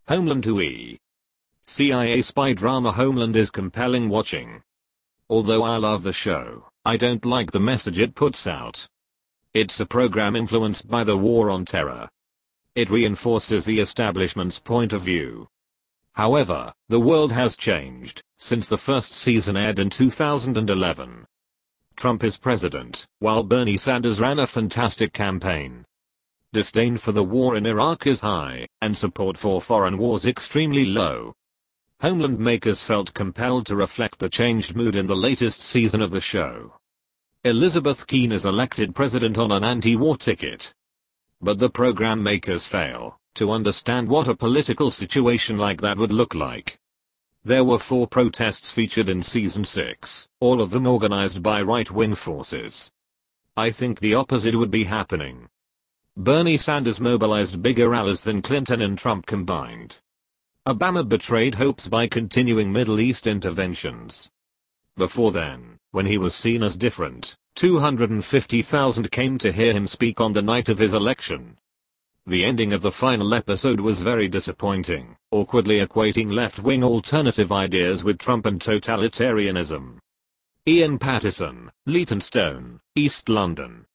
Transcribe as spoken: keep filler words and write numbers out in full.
Homeland two E. C I A spy drama Homeland is compelling watching. Although I love the show, I don't like the message it puts out. It's a program influenced by the war on terror. It reinforces the establishment's point of view. However, the world has changed since the first season aired in two thousand eleven. Trump is president, while Bernie Sanders ran a fantastic campaign. Disdain for the war in Iraq is high, and support for foreign wars extremely low. Homeland makers felt compelled to reflect the changed mood in the latest season of the show. Elizabeth Keene is elected president on an anti-war ticket. But the program makers fail to understand what a political situation like that would look like. There were four protests featured in season six, all of them organized by right-wing forces. I think the opposite would be happening. Bernie Sanders mobilized bigger rallies than Clinton and Trump combined. Obama betrayed hopes by continuing Middle East interventions. Before then, when he was seen as different, two hundred fifty thousand came to hear him speak on the night of his election. The ending of the final episode was very disappointing, awkwardly equating left-wing alternative ideas with Trump and totalitarianism. Ian Pattison, Leytonstone, East London.